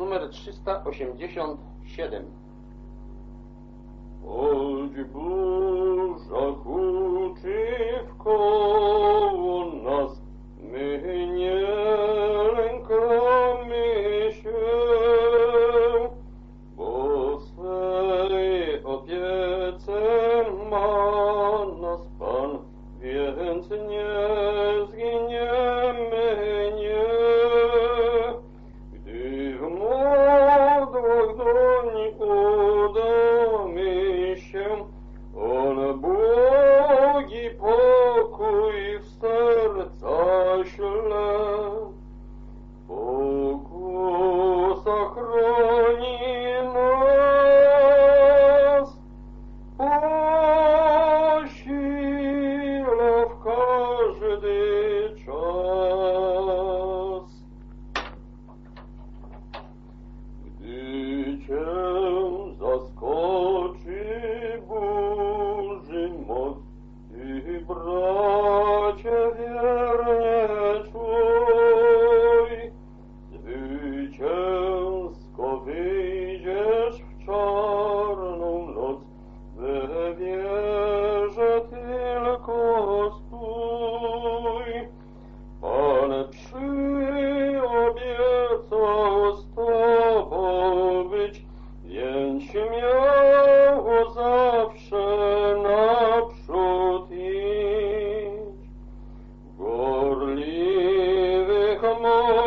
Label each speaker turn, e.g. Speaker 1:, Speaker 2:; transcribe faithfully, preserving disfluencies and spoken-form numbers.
Speaker 1: numer trzysta osiemdziesiąt siedem.
Speaker 2: Choć burza huczy wkoło nas, my nie lękamy się, bo swej opiece ma nas Pan, więc nie zginiemy, nie. Gdy w modłach doń udamy się, On błogi pokój w serca śle. Pokusa chroni nas, posila w każdy czas. Gdy cię zaskoczy burzy moc, ty, bracie, wiernie czuj, zwycięsko wyjdziesz w czarną noc, we wierze tylko stój. Pan przyobiecał z Tobą być, więc śmiało zawsze naprzód idź. W gorliwych